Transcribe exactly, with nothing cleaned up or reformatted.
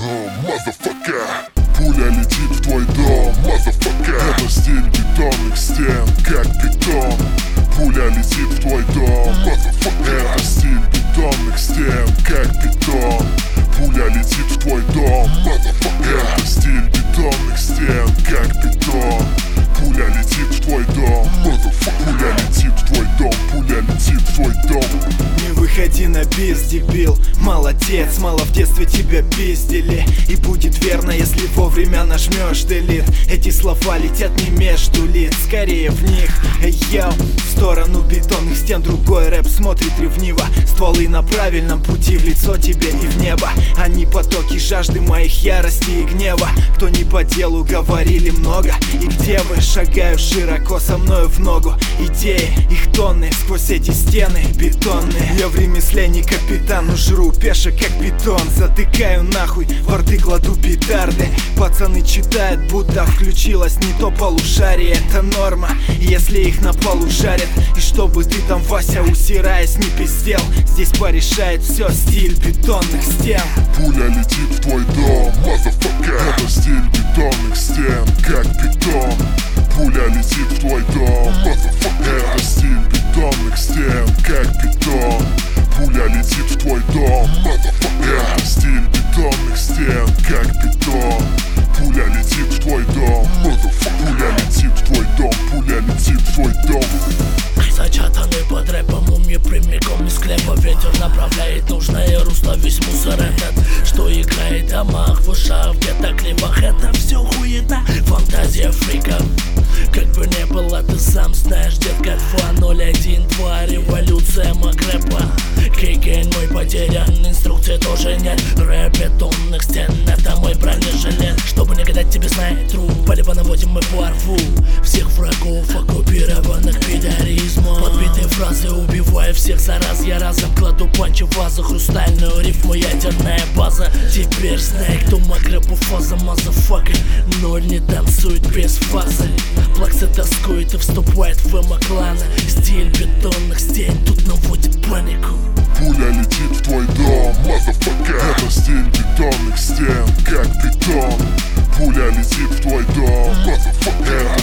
Motherfucker. Пуля летит в твой дом, motherfucker. Это стиль бетонных стен, как бетон. Пуля летит в твой дом, motherfucker. Это стиль бетонных стен, как бетон. Пуля летит в твой дом, motherfucker. Это стиль бетонных стен, как бетон. Пуля летит в твой дом, motherfucker. Пуля летит в твой дом, пуля летит в твой дом. Не выходи на бис, дебил. Молодец, мало в детстве тебя пиздили. И будет верно, если вовремя нажмешь делит. Эти слова летят не между лиц, скорее в них. Эй, йоу, в сторону бетонных стен другой рэп смотрит ревниво. Стволы на правильном пути, в лицо тебе и в небо. Они потоки жажды моих ярости и гнева. Кто не по делу, говорили много. И где вы? Шагаю широко со мною в ногу. Идеи, их тонны, сквозь эти стены бетонные. Я в ремесле не капитан, но жру пешек как бетон. Затыкаю нахуй, во рты кладу петарды. Пацаны читают, будто включилось не то полушарие. Это норма, если их на полу жарят. И чтобы ты там, Вася, усираясь, не пиздел. Здесь порешает все стиль бетонных стен. Пуля летит в твой дом, motherfucker. Это стиль бетонных стен, как бетон. Пуля летит в твой дом, motherfucker. Это стиль бетонных стен, как бетон. Пуля летит в твой дом, motherfucker. Это стиль бетонных стен, как бетон. Пуля летит в твой дом, motherfucker. Пуля летит в твой дом, пуля летит в твой дом. Зачатанный под рэпом ум мне прямиком из склепа. Ветер направляет нужное русло, весь мусор этот, что играет в домах, в ушах, где-то клипах. Это все хуета, фантазия фрика. Как бы не было, ты сам знаешь, детка. Два ноль один два, революция макрэпа. Кейген мой потерян, инструкции тоже нет. Рэп бетонных стен, это мой бронежилет. Чтобы не гадать тебе, знай тру, полибо наводим мы порву всех врагов, оккупированных пидоризмом. Подбитые фразы, убивая всех за раз. Я разом кладу панчи в вазу, хрустальную рифму, ядерная база. Теперь знай, кто макрэпу фаза, мазафака. Ноль не танцует без фазы. Плаксы тоскует и вступает в эмо-кланы. Стиль бетонных стен тут наводит панику. Пуля летит в твой дом, motherfucker. Это стиль бетонных стен, как бетон. Пуля летит в твой дом, motherfucker.